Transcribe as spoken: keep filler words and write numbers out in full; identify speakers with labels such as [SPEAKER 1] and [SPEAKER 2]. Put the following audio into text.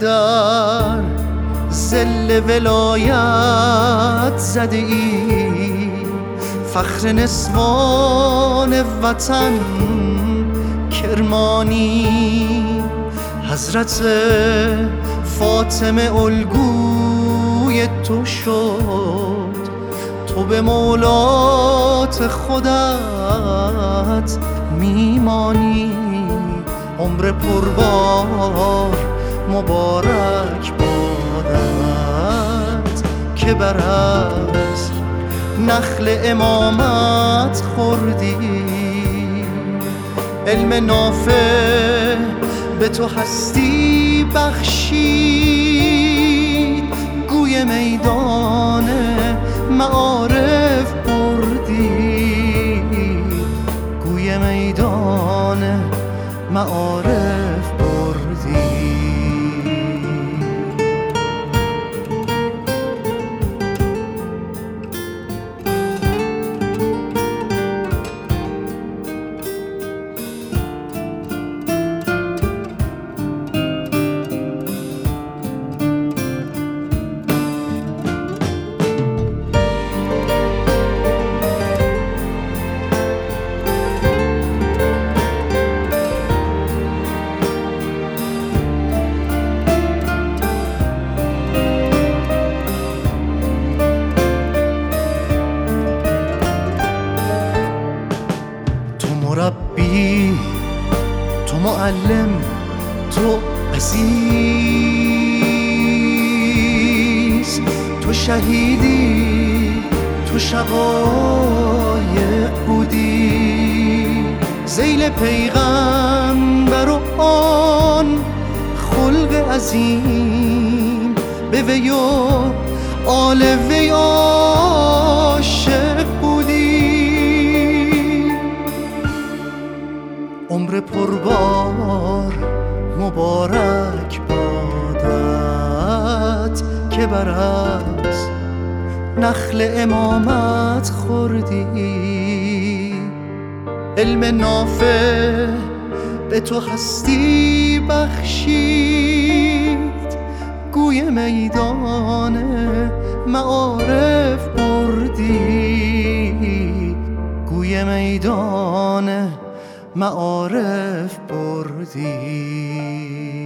[SPEAKER 1] در ظل ولایت زده ای، فخر نسوان وطن کرمانی. حضرت فاطمه الگوی تو شد، تو به مولات خودت میمانی. عمر پربار مبارک بادت که بر از نخل امامت خوردی. علم نافع به تو هستی بخشید، گوی میدان معارف بردی، گوی میدان معارف بردی. مربی، تو معلم، تو عزیز، تو شهیدی، تو شقایق بودی. ذیل پیغمبر و آن خلق عظیم، به وی و آل وی عاشق بودی. عمر پربار مبارک بادت که بر از نخل امامت خوردی. علم نافع به تو هستی بخشید، گوی میدان معارف بردی، گوی میدان معارف بردی.